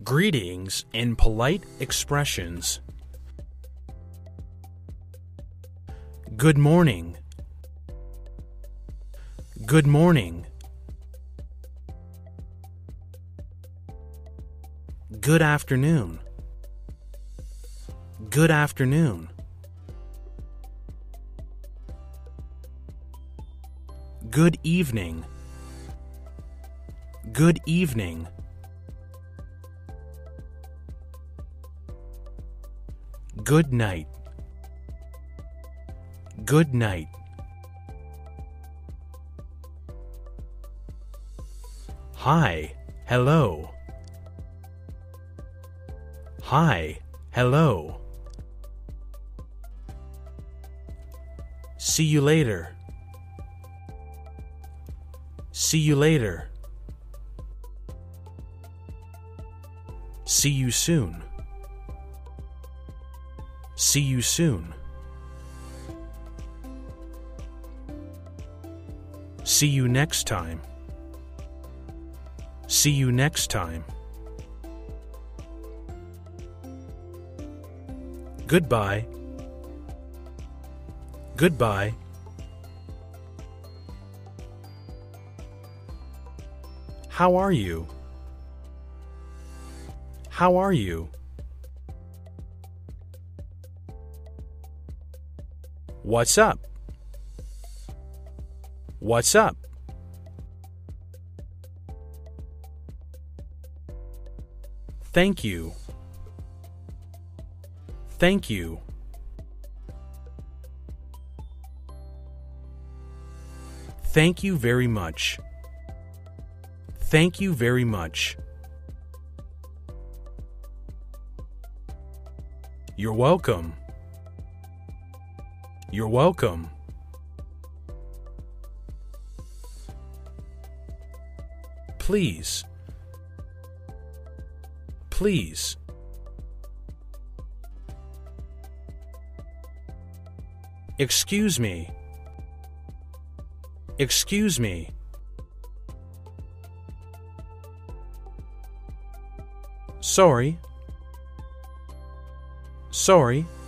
Greetings in polite expressions. Good morning. Good morning. Good afternoon. Good afternoon. Good evening. Good evening. Good night. Good night. Hi, hello. Hi, hello. See you later. See you later. See you soon. See you soon. See you next time. See you next time. Goodbye. Goodbye. How are you? How are you? What's up? What's up? Thank you. Thank you. Thank you very much. Thank you very much. You're welcome. You're welcome. Please. Please. Excuse me. Excuse me. Sorry. Sorry.